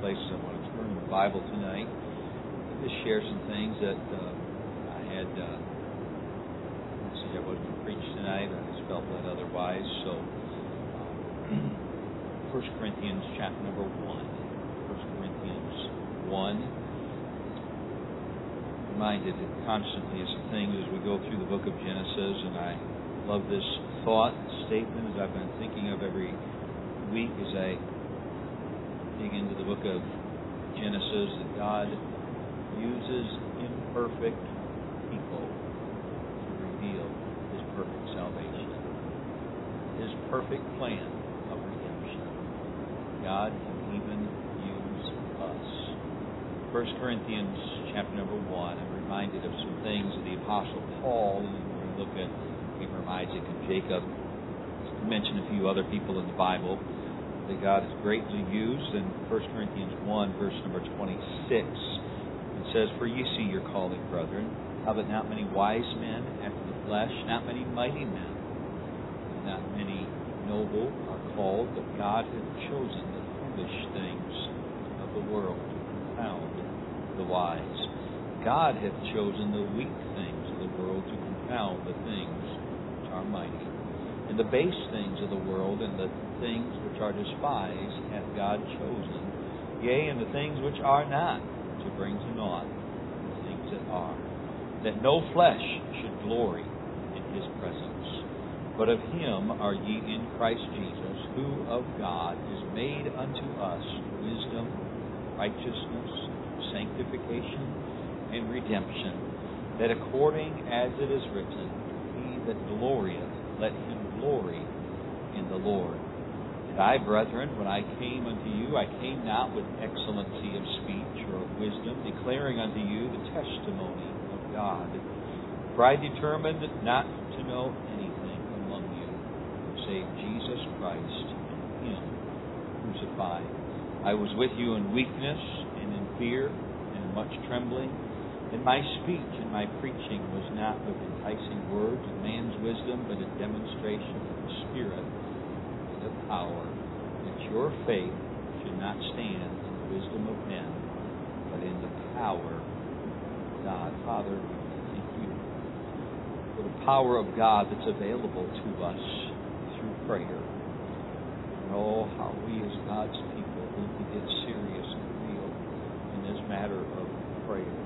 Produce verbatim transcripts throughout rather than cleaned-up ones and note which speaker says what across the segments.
Speaker 1: places I want to turn in the Bible tonight. I'll just share some things that uh, I had. Uh, let's see, I wasn't going to preach tonight. I just felt that otherwise. So, um, First Corinthians chapter number one. First Corinthians one. Reminded constantly of some things as we go through the book of Genesis, and I love this thought statement as I've been thinking of every week as I dig into the book of Genesis, that God uses imperfect people to reveal His perfect salvation, His perfect plan of redemption. God can even use us. First Corinthians chapter number one, I'm reminded of some things of the Apostle Paul, and we're going to look at Abraham, Isaac, and Jacob. I mentioned a few other people in the Bible that God has greatly used. In First Corinthians one, verse number twenty-six, it says, "For ye see your calling, brethren, how that not many wise men after the flesh, not many mighty men, not many noble are called, but God hath chosen the foolish things of the world to confound the wise. God hath chosen the weak things of the world to confound the things which are mighty. And the base things of the world and the things which are despised hath God chosen, yea, and the things which are not, to bring to naught the things that are, that no flesh should glory in His presence. But of Him are ye in Christ Jesus, who of God is made unto us wisdom, righteousness, sanctification, and redemption, that according as it is written, He that glorieth, let him glory in the Lord. And I, brethren, when I came unto you, I came not with excellency of speech or of wisdom, declaring unto you the testimony of God. For I determined not to know anything among you, save Jesus Christ and Him crucified. I was with you in weakness and in fear and in much trembling. And my speech and my preaching was not with enticing words of man's wisdom, but a demonstration of the Spirit and of power, that your faith should not stand in the wisdom of men, but in the power of God. Father, thank you for the power of God that's available to us through prayer. And oh, how we as God's people need to get serious and real in this matter of prayer.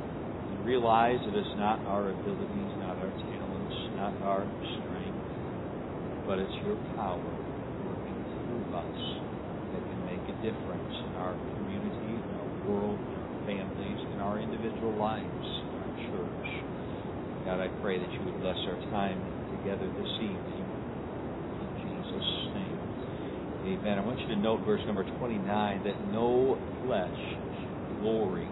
Speaker 1: Realize that it's not our abilities, not our talents, not our strength, but it's your power working through us that can make a difference in our community, in our world, in our families, in our individual lives, in our church. God, I pray that you would bless our time together this evening. In Jesus' name. Amen. I want you to note verse number twenty-nine, that no flesh should glory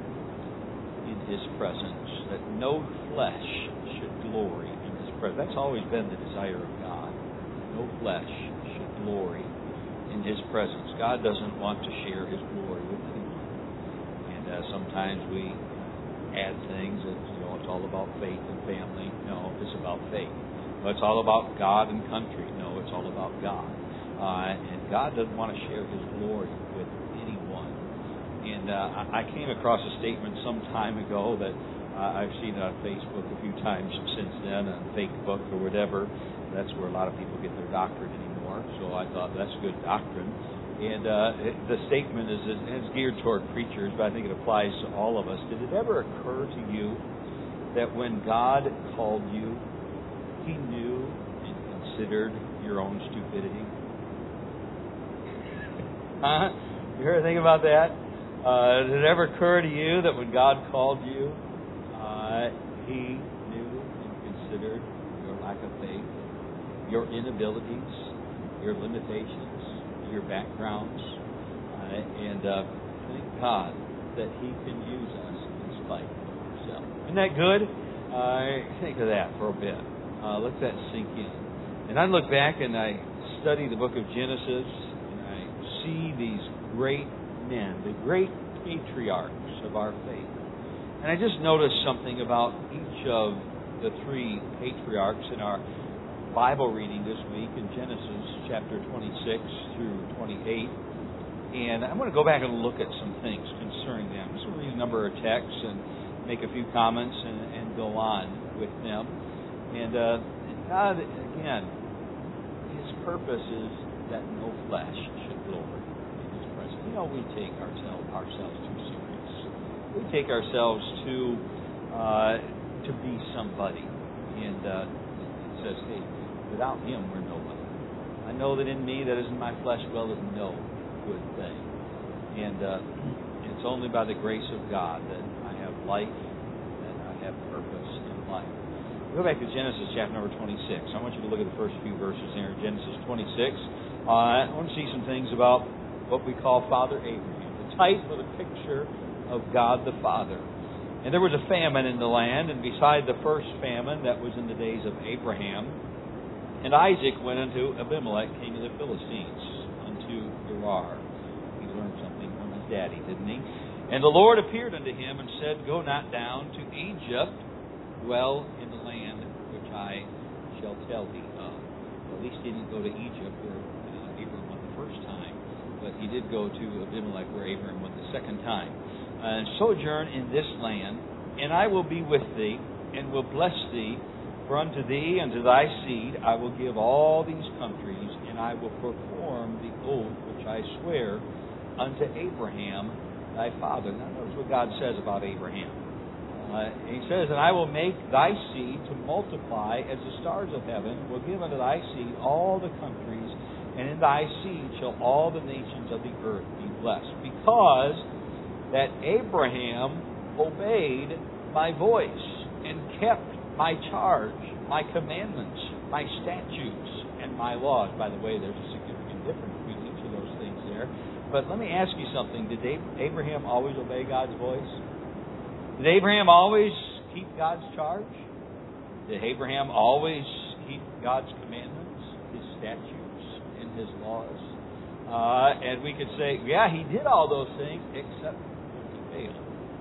Speaker 1: in His presence, that no flesh should glory in His presence. That's always been the desire of God. No flesh should glory in His presence. God doesn't want to share His glory with anyone. And uh, sometimes we add things that, you know, it's all about faith and family. No, it's about faith. Well, it's all about God and country. No, it's all about God. Uh, and God doesn't want to share His glory with anyone. And uh, I came across a statement some time ago that uh, I've seen it on Facebook a few times since then, on Facebook or whatever. That's where a lot of people get their doctrine anymore. So I thought that's good doctrine. And uh, it, the statement is it's geared toward preachers, but I think it applies to all of us. Did it ever occur to you that when God called you, He knew and considered your own stupidity? Huh? You ever think about that? Uh, did it ever occur to you that when God called you, uh, He knew and considered your lack of faith, your inabilities, your limitations, your backgrounds, uh, and uh, thank God that He can use us in spite of ourselves. Isn't that good? Uh, think of that for a bit. Uh, let that sink in. And I look back and I study the book of Genesis, and I see these great men, the great patriarchs of our faith. And I just noticed something about each of the three patriarchs in our Bible reading this week in Genesis chapter twenty-six through twenty-eight. And I'm going to go back and look at some things concerning them. I'm just going to read a number of texts and make a few comments and, and go on with them. And uh, God, again, His purpose is that no flesh should glory in His presence. You know, we take ourselves ourselves too serious. We take ourselves too uh, to be somebody. And uh, it says, hey, without Him, we're nobody. I know that in me, that is in my flesh, dwelleth no good thing. And uh, it's only by the grace of God that I have life, that I have purpose in life. We'll go back to Genesis chapter number twenty-six. I want you to look at the first few verses there in Genesis twenty-six. Uh, I want to see some things about what we call Father Abraham, the type or the picture of God the Father. And there was a famine in the land, and beside the first famine that was in the days of Abraham, and Isaac went unto Abimelech, king of the Philistines, unto Gerar. He learned something from his daddy, didn't he? And the Lord appeared unto him and said, Go not down to Egypt, dwell in the land which I shall tell thee of. Well, at least he didn't go to Egypt where uh, Abraham went the first time, but he did go to Abimelech where Abraham went the second time. And sojourn in this land, and I will be with thee, and will bless thee. For unto thee and to thy seed I will give all these countries, and I will perform the oath which I swear unto Abraham thy father. Now notice what God says about Abraham. Uh, he says, And I will make thy seed to multiply as the stars of heaven, will give unto thy seed all the countries, and in thy seed shall all the nations of the earth be blessed. Because that Abraham obeyed my voice and kept my charge, my commandments, my statutes, and my laws. By the way, there's a significant difference between each of those things there. But let me ask you something. Did Abraham always obey God's voice? Did Abraham always keep God's charge? Did Abraham always keep God's commandments, His statutes, and His laws? Uh, and we could say, yeah, he did all those things, except when he failed.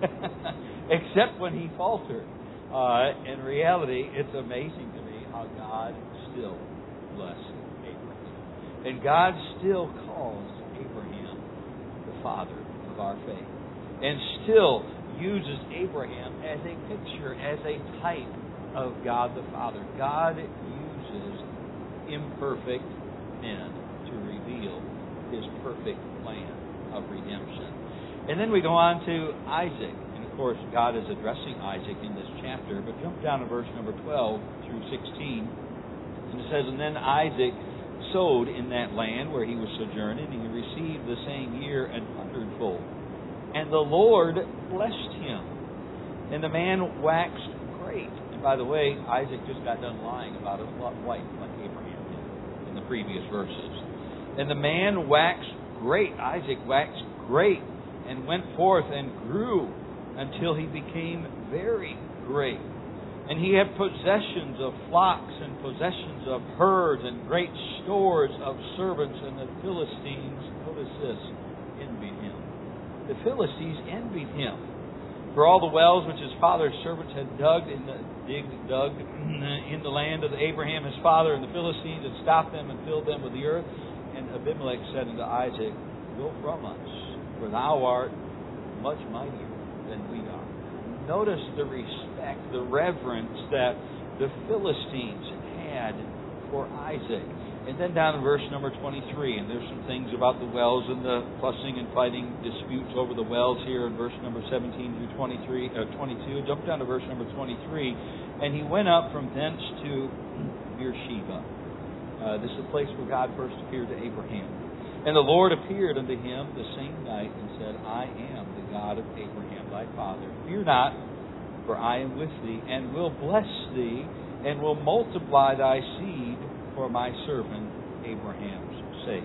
Speaker 1: Except when he faltered. Uh, in reality, it's amazing to me how God still blessed Abraham. And God still calls Abraham the father of our faith. And still uses Abraham as a picture, as a type of God the Father. God uses imperfect men to reveal His perfect plan of redemption. And then we go on to Isaac. Of course, God is addressing Isaac in this chapter, but jump down to verse number twelve through sixteen. And it says, And then Isaac sowed in that land where he was sojourning, and he received the same year an hundredfold. And the Lord blessed him, and the man waxed great. And by the way, Isaac just got done lying about his wife, like Abraham did in the previous verses. And the man waxed great, Isaac waxed great, and went forth and grew, until he became very great. And he had possessions of flocks and possessions of herds and great stores of servants. And the Philistines, notice this, envied him. The Philistines envied him. For all the wells which his father's servants had dug in the dig, dug in the land of Abraham his father, and the Philistines had stopped them and filled them with the earth. And Abimelech said unto Isaac, Go from us, for thou art much mightier than we are. Notice the respect, the reverence that the Philistines had for Isaac. And then down in verse number twenty-three, and there's some things about the wells and the fussing and fighting disputes over the wells here in verse number seventeen through twenty-three, uh, twenty-two. Jump down to verse number twenty-three. And he went up from thence to Beersheba. Uh, this is the place where God first appeared to Abraham. And the Lord appeared unto him the same night and said, I am the God of Abraham thy father. Fear not, for I am with thee, and will bless thee, and will multiply thy seed for my servant Abraham's sake.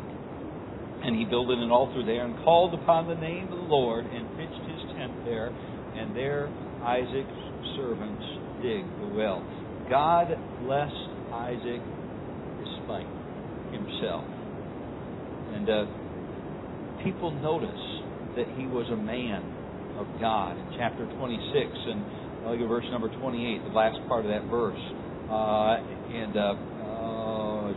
Speaker 1: And he builded an altar there, and called upon the name of the Lord, and pitched his tent there, and there Isaac's servants digged the well. God blessed Isaac despite himself. And uh, people notice that he was a man of God. In chapter twenty-six, and I'll look at verse number twenty-eight, the last part of that verse. Uh, and uh, uh,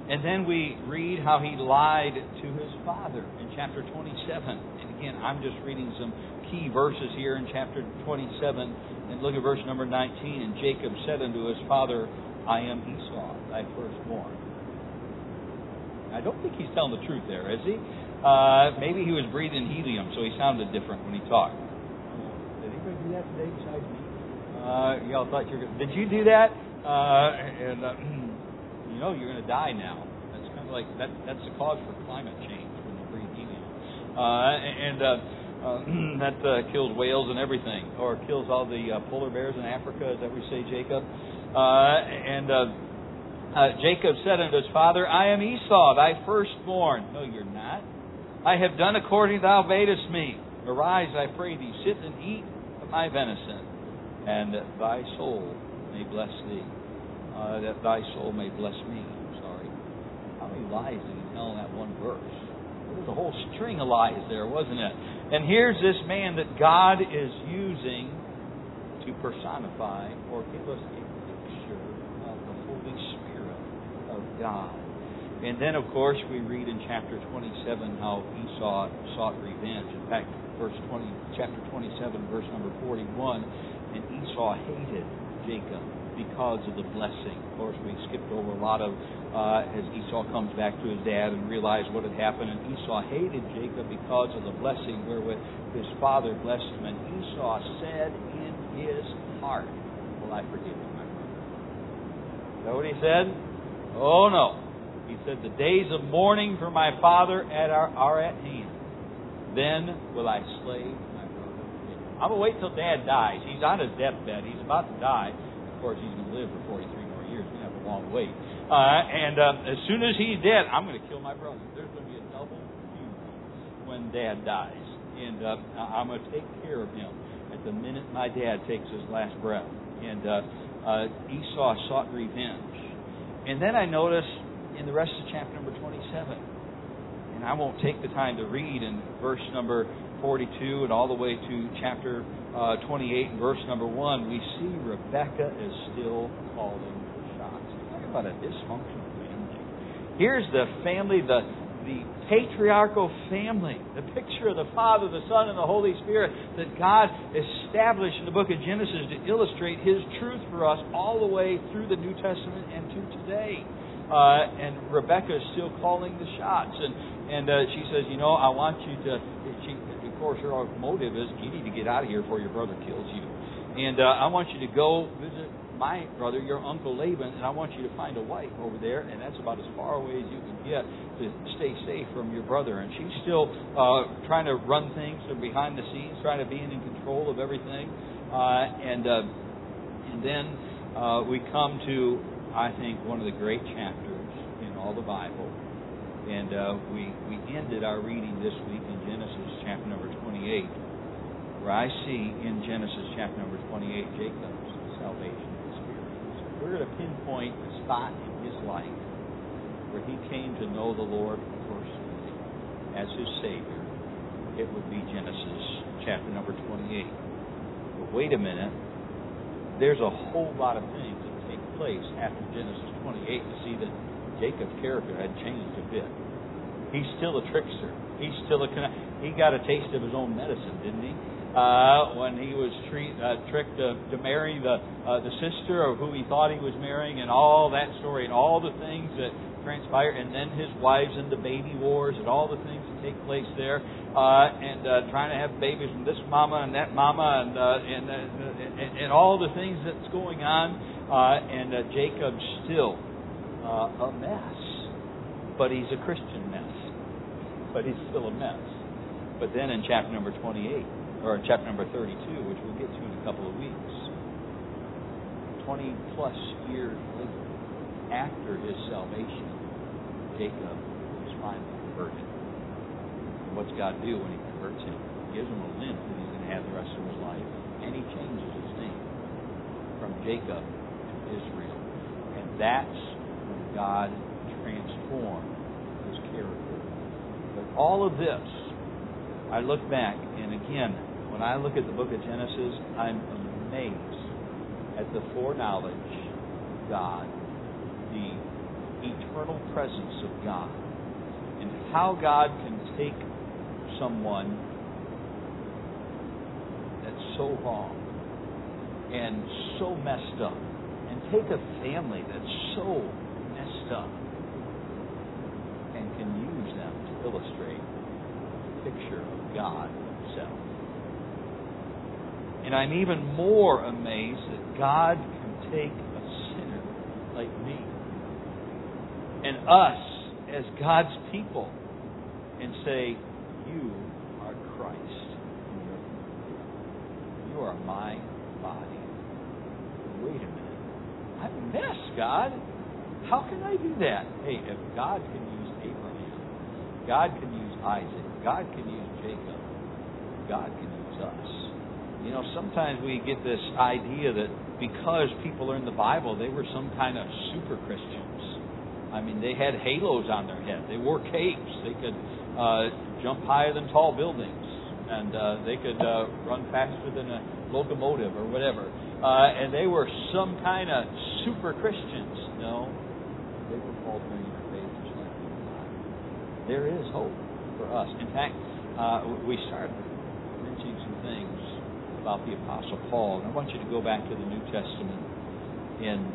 Speaker 1: And then we read how he lied to his father in chapter twenty-seven. And again, I'm just reading some key verses here in chapter twenty-seven. And look at verse number nineteen. And Jacob said unto his father, I am Esau, thy firstborn. I don't think he's telling the truth there, is he? Uh, maybe he was breathing helium, so he sounded different when he talked. Did anybody do that today besides me? Uh, y'all thought you were going to... Did you do that? Uh, and uh, you know you're going to die now. That's kind of like... that. That's the cause for climate change when you breathe helium. Uh, and uh, uh, that uh, kills whales and everything. Or kills all the uh, polar bears in Africa. Is that what we say, Jacob? Uh, and... Uh, Uh, Jacob said unto his father, I am Esau, thy firstborn. No, you're not. I have done according thou badest me. Arise, I pray thee, sit and eat of my venison, and thy soul may bless thee. Uh, that thy soul may bless me. I'm sorry. How many lies did he tell in that one verse? There was a whole string of lies there, wasn't it? And here's this man that God is using to personify or give us a picture of the Holy Spirit of God. And then, of course, we read in chapter twenty-seven how Esau sought revenge. In fact, verse twenty, chapter twenty-seven, verse number forty-one, and Esau hated Jacob because of the blessing. Of course, we skipped over a lot of uh, as Esau comes back to his dad and realized what had happened. And Esau hated Jacob because of the blessing wherewith his father blessed him. And Esau said in his heart, "Will I forgive you, my brother?" Is that what he said? Oh, no. He said, the days of mourning for my father are, are at hand. Then will I slay my brother. I'm going to wait till Dad dies. He's on his deathbed. He's about to die. Of course, he's going to live for forty-three more years. We have a long wait. Uh, and uh, as soon as he's dead, I'm going to kill my brother. There's going to be a double funeral when Dad dies. And uh, I'm going to take care of him at the minute my dad takes his last breath. And uh, uh, Esau sought revenge. And then I notice in the rest of chapter number twenty-seven, and I won't take the time to read in verse number forty-two and all the way to chapter uh, twenty-eight and verse number one, we see Rebekah is still calling the shots. Talk about a dysfunctional family. Here's the family, the, the patriarchal family, the picture of the Father, the Son, and the Holy Spirit that God established in the book of Genesis to illustrate His truth for us all the way through the New Testament and to today. Uh, and Rebekah is still calling the shots. And, and uh, she says, you know, I want you to, she, of course, her motive is, you need to get out of here before your brother kills you. And uh, I want you to go visit my brother, your uncle Laban, and I want you to find a wife over there, and that's about as far away as you can get to stay safe from your brother. And she's still uh, trying to run things from behind the scenes, trying to be in control of everything. Uh, and uh, and then uh, we come to, I think, one of the great chapters in all the Bible. And uh, we, we ended our reading this week in Genesis chapter number twenty-eight, where I see in Genesis chapter number twenty-eight Jacob's salvation. We're going to pinpoint a spot in his life where he came to know the Lord personally as his Savior. It would be Genesis chapter number twenty-eight. But wait a minute. There's a whole lot of things that take place after Genesis twenty-eight to see that Jacob's character had changed a bit. He's still a trickster. He's still a... He got a taste of his own medicine, didn't he? Uh, when he was treat, uh, tricked to, to marry the uh, the sister of who he thought he was marrying, and all that story, and all the things that transpired, and then his wives and the baby wars, and all the things that take place there, uh, and uh, trying to have babies from this mama and that mama, and uh, and, uh, and and all the things that's going on, uh, and uh, Jacob's still uh, a mess, but he's a Christian mess, but he's still a mess. But then in chapter number twenty-eight. Or chapter number thirty-two, which we'll get to in a couple of weeks. Twenty plus years later, after his salvation, Jacob is finally converted. And what's God do when He converts him? He gives him a limp that he's going to have the rest of his life, and He changes his name from Jacob to Israel. And that's when God transformed his character. But all of this, I look back, and again, when I look at the book of Genesis, I'm amazed at the foreknowledge of God, the eternal presence of God and how God can take someone that's so wrong and so messed up and take a family that's so messed up and can use them to illustrate a picture of God Himself. And I'm even more amazed that God can take a sinner like me and us as God's people and say, you are Christ. You are my body. Wait a minute. I'm a mess, God. How can I do that? Hey, if God can use Abraham, God can use Isaac, God can use Jacob, God can use us. You know, sometimes we get this idea that because people are in the Bible, they were some kind of super Christians. I mean, they had halos on their head. They wore capes. They could uh, jump higher than tall buildings. And uh, they could uh, run faster than a locomotive or whatever. Uh, and they were some kind of super Christians. No, they were faltering in their faith just like you and I. There is hope for us. In fact, uh, we started mentioning some things about the Apostle Paul. And I want you to go back to the New Testament in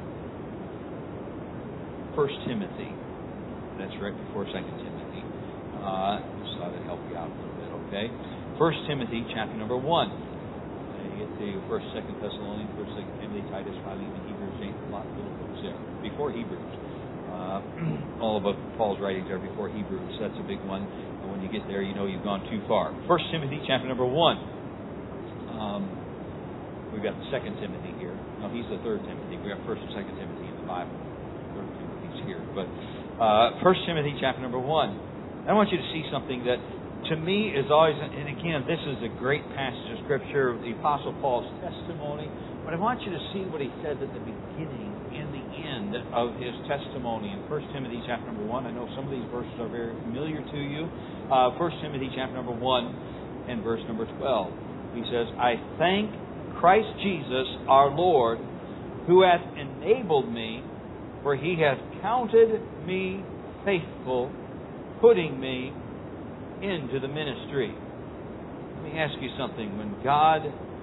Speaker 1: First Timothy. That's right before Second Timothy. Uh, just thought I'd help you out a little bit, okay? First Timothy, chapter number one. Uh, you get to First, Second Thessalonians, First, Second Timothy, Titus, Philemon, Hebrews, James, a lot of little books there. Before Hebrews. Uh, all of Paul's writings are before Hebrews. That's a big one. And when you get there, you know you've gone too far. First Timothy, chapter number one. Um, we've got the Second Timothy here. No, he's the third Timothy. We've got First and Second Timothy in the Bible. Third Timothy's here. But uh, First Timothy, chapter number one. I want you to see something that, to me, is always, and again, this is a great passage of Scripture, the Apostle Paul's testimony. But I want you to see what he said at the beginning and the end of his testimony in First Timothy, chapter number one. I know some of these verses are very familiar to you. Uh, First Timothy, chapter number one, and verse number twelve. He says, I thank Christ Jesus our Lord, who hath enabled me, for He hath counted me faithful, putting me into the ministry. Let me ask you something. When God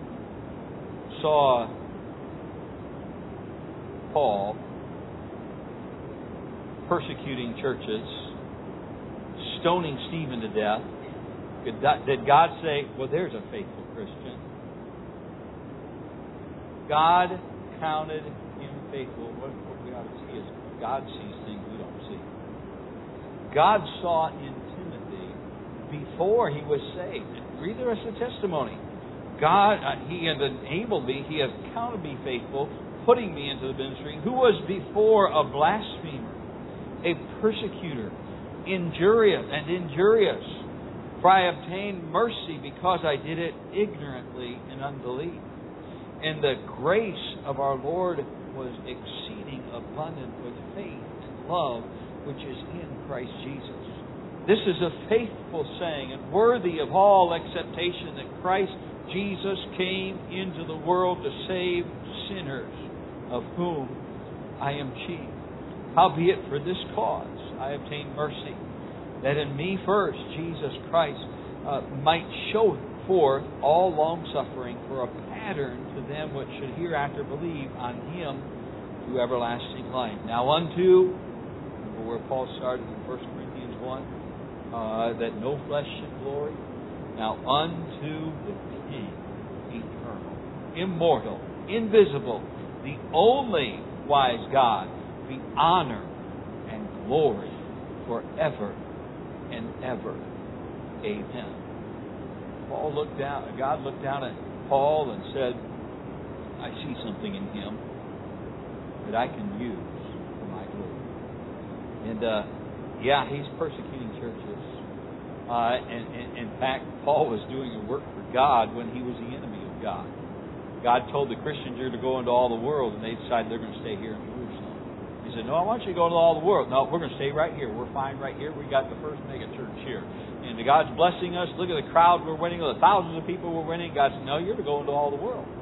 Speaker 1: saw Paul persecuting churches, stoning Stephen to death, did God say, well, there's a faithful Christian? God counted him faithful. What, what we ought to see is God sees things we don't see. God saw in Timothy before he was saved. Read the rest of the testimony. God, uh, He had enabled me, He has counted me faithful, putting me into the ministry, who was before a blasphemer, a persecutor, injurious and injurious. For I obtained mercy because I did it ignorantly in unbelief. And the grace of our Lord was exceeding abundant with faith and love, which is in Christ Jesus. This is a faithful saying and worthy of all acceptation that Christ Jesus came into the world to save sinners, of whom I am chief. Howbeit for this cause I obtained mercy, that in me first Jesus Christ uh, might show forth all longsuffering for a pattern to them which should hereafter believe on Him to everlasting life. Now unto, remember where Paul started in First Corinthians one, uh, that no flesh should glory. Now unto the King, eternal, immortal, invisible, the only wise God, be honor and glory forever and ever. Amen. Paul looked down, God looked down at Paul and said, I see something in him that I can use for my glory. And uh, yeah, he's persecuting churches. Uh, and, and in fact, Paul was doing a work for God when he was the enemy of God. God told the Christians you're to go into all the world, and they decided they're going to stay here in Jerusalem. He said, no, I want you to go into all the world. No, we're going to stay right here. We're fine right here. We got the first mega church here. And God's blessing us. Look at the crowd we're winning, the thousands of people we're winning. God said, no, you're to go into all the world.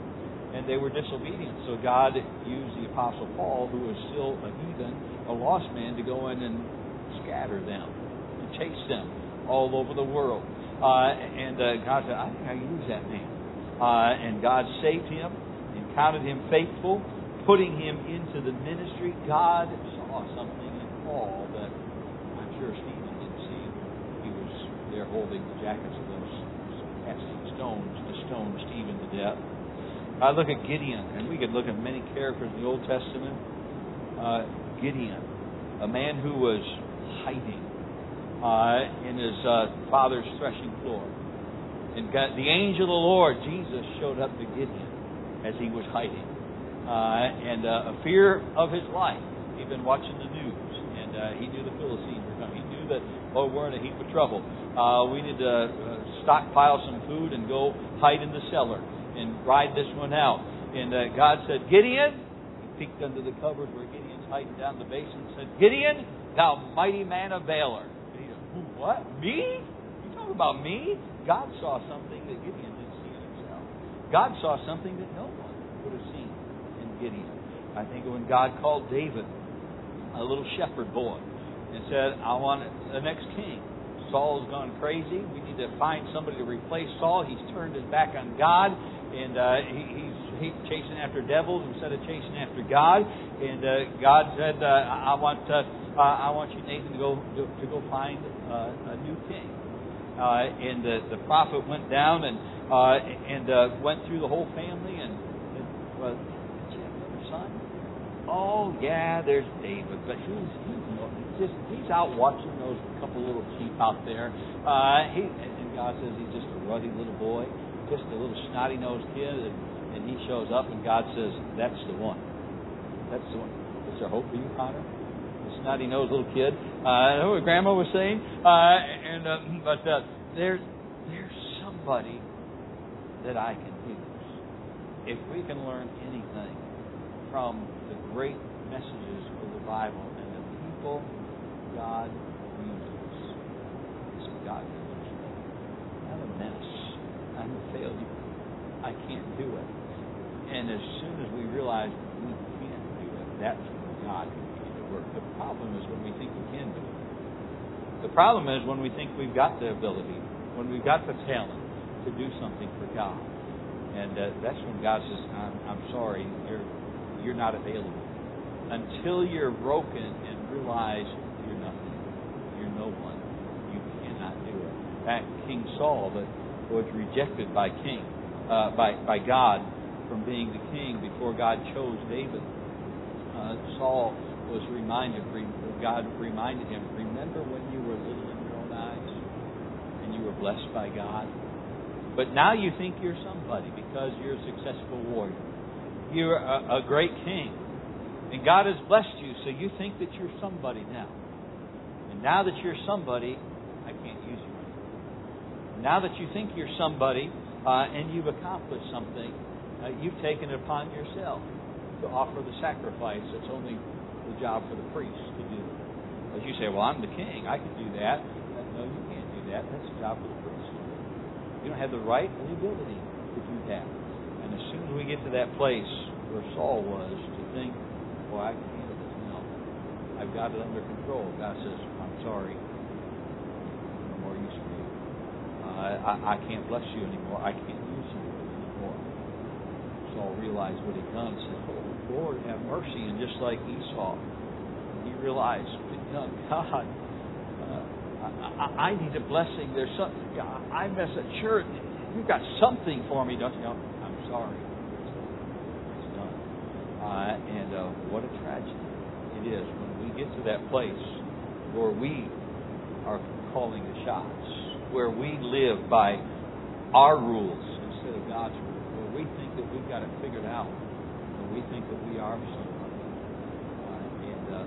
Speaker 1: and they were disobedient. So God used the Apostle Paul, who was still a heathen, a lost man, to go in and scatter them, and chase them all over the world. Uh, and uh, God said, I think I can use that man. Uh, and God saved him and counted him faithful, putting him into the ministry. God saw something in Paul that I'm sure Stephen didn't see. He was there holding the jackets of those casting stones to stone Stephen to death. I look at Gideon, and we could look at many characters in the Old Testament. Uh, Gideon, a man who was hiding uh, in his uh, father's threshing floor. And God, the angel of the Lord, Jesus, showed up to Gideon as he was hiding. Uh, and uh, a fear of his life. He'd been watching the news, and uh, he knew the Philistines were coming. He knew that, oh, we're in a heap of trouble. Uh, we need to uh, stockpile some food and go hide in the cellar and ride this one out. And uh, God said, Gideon, he peeked under the covers where Gideon's hiding down the basin and said, Gideon, thou mighty man of valor. What? Me? You talking about me? God saw something that Gideon didn't see in himself. God saw something that no one would have seen in Gideon. I think when God called David, a little shepherd boy, and said, I want the next king. Saul's gone crazy. We need to find somebody to replace Saul. He's turned his back on God, and uh, he, he's, he's chasing after devils instead of chasing after God. And uh, God said, uh, I want uh, uh, I want you, Nathan, to go to, to go find uh, a new king. Uh, and the, the prophet went down and uh, and uh, went through the whole family and, and well, did you have another son? Oh yeah, there's David, but he's he's just he's out watching those couple little sheep out there. Uh, he and God says he's just a ruddy little boy, just a little snotty nosed kid, and, and he shows up and God says that's the one. That's the one. Is there hope for you, Connor? Snotty nosed little kid. Uh, I know what Grandma was saying. Uh, and uh, but uh, there's there's somebody that I can use. If we can learn anything from the great messages of the Bible and the people God uses, is God can use me. I'm a mess. I'm a failure. I can't do it. And as soon as we realize we can't do it, that's when God can. The problem is when we think we can do it. The problem is when we think we've got the ability, when we've got the talent to do something for God. And uh, that's when God says, I'm, I'm sorry, you're, you're not available. Until you're broken and realize you're nothing, you're no one, you cannot do it. In fact, King Saul, that was rejected by King, uh, by, by God from being the king before God chose David, uh, Saul was reminded, God reminded him, remember when you were little in your own eyes and you were blessed by God? But now you think you're somebody because you're a successful warrior. You're a, a great king. And God has blessed you, so you think that you're somebody now. And now that you're somebody, I can't use you anymore. Now that you think you're somebody uh, and you've accomplished something, uh, you've taken it upon yourself to offer the sacrifice that's only the job for the priest to do. As you say, well, I'm the king. I can do that. No, you can't do that. That's the job for the priest to do. You don't have the right or the ability to do that. And as soon as we get to that place where Saul was, to think, well, I can handle this now. I've got it under control. God says, I'm sorry. No more use for you. Uh, I, I can't bless you anymore. I can't use you anymore. Saul realized what he'd done and said, oh, Lord, have mercy. And just like Esau, he realized, God, uh, I, I need a blessing. There's some, God, I mess at church. You've got something for me, don't you? No, I'm sorry. It's done. Uh, and uh, what a tragedy it is when we get to that place where we are calling the shots, where we live by our rules instead of God's rules, where we think that we've got it figured out. We think that we are somebody. Uh, and uh,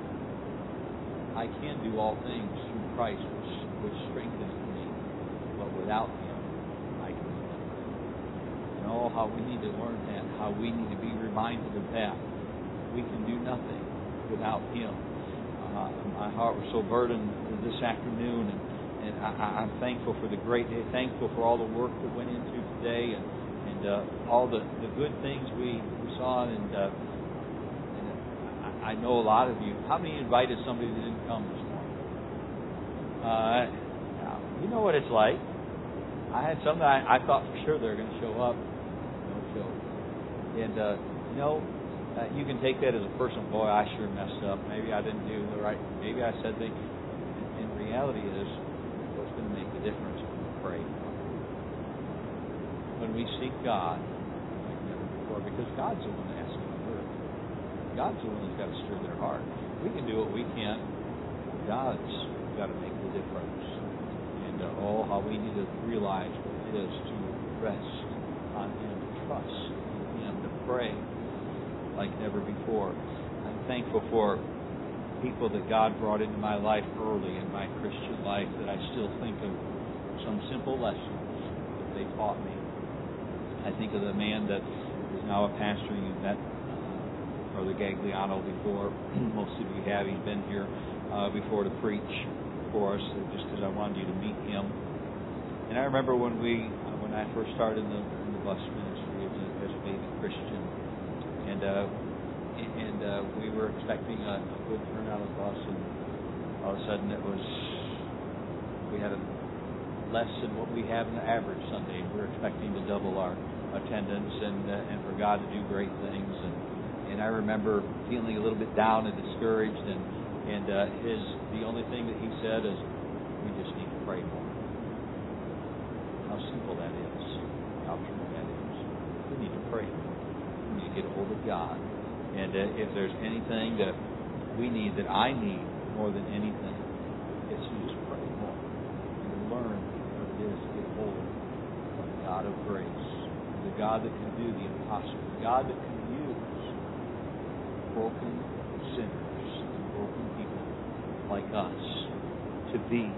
Speaker 1: I can do all things through Christ, which, which strengthens me. But without Him, I can do nothing. And oh, how we need to learn that, how we need to be reminded of that. We can do nothing without Him. Uh, my heart was so burdened this afternoon, and, and I, I'm thankful for the great day, thankful for all the work that went into today, and, and and uh, all the, the good things we, we saw. And, uh, and I, I know a lot of you. How many invited somebody that didn't come this morning? Uh, you know what it's like. I had some that I, I thought for sure they were going to show up. No show. And, uh, you know, uh, you can take that as a personal, boy, I sure messed up. Maybe I didn't do the right, maybe I said things. And, and reality is, what's going to make the difference when we pray? When we seek God, like never before, because God's the one that has to convert. God's the one that's got to stir their heart. We can do what we can. God's got to make the difference. And uh, oh, how we need to realize what it is to rest on Him, to trust in Him, to pray like never before. I'm thankful for people that God brought into my life early in my Christian life that I still think of some simple lessons that they taught me. I think of the man that is now a pastor. You've met uh, Brother Gagliano before. Most of you have. He's been here uh, before to preach for us, just because I wanted you to meet him. And I remember when we, uh, when I first started in the, in the bus ministry as a, as a baby Christian, and uh, and uh, we were expecting a, a good turnout of the bus, and all of a sudden it was, we had a less than what we have in the average Sunday. We were expecting to double our attendance, and uh, and for God to do great things. And and I remember feeling a little bit down and discouraged. And and uh, his the only thing that he said is, we just need to pray more. How simple that is. How true that is. We need to pray more. We need to get a hold of God. And uh, if there's anything that we need, that I need more than anything, it's to just pray more and to learn what it is to get hold of the God of grace, the God that can do the impossible, the God that can use broken sinners and broken people like us to be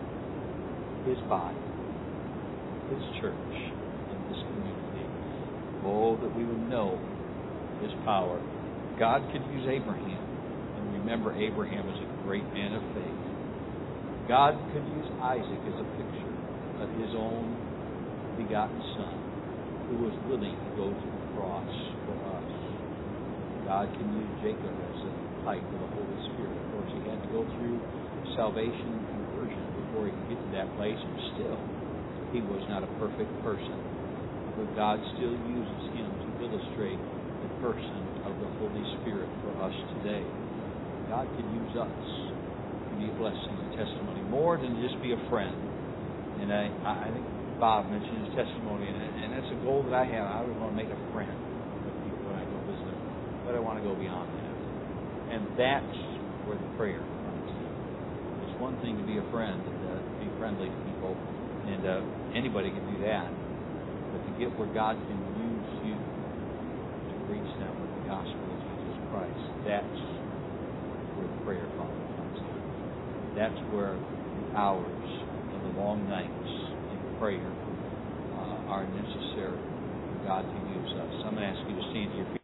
Speaker 1: His body, His church, and His community. Oh, that we would know His power. God could use Abraham, and remember, Abraham is a great man of faith. God could use Isaac as a picture of His own begotten Son, who was willing to go to the cross for us. God can use Jacob as a type of the Holy Spirit. Of course, he had to go through salvation and conversion before he could get to that place, and still, he was not a perfect person. But God still uses him to illustrate the person of the Holy Spirit for us today. God can use us to be a blessing and testimony, more than just be a friend. And I, I think Bob mentioned his testimony, and, and that's a goal that I have. I would want to make a friend with people when I go visit, but I want to go beyond that. And that's where the prayer comes in. It's one thing to be a friend and uh, to be friendly to people, and uh, anybody can do that. But to get where God can use you to reach them with the gospel of Jesus Christ, that's where the prayer call comes in. That's where the hours of the long nights in prayer uh, are necessary for God to use us. I'm going to ask you to stand to your feet.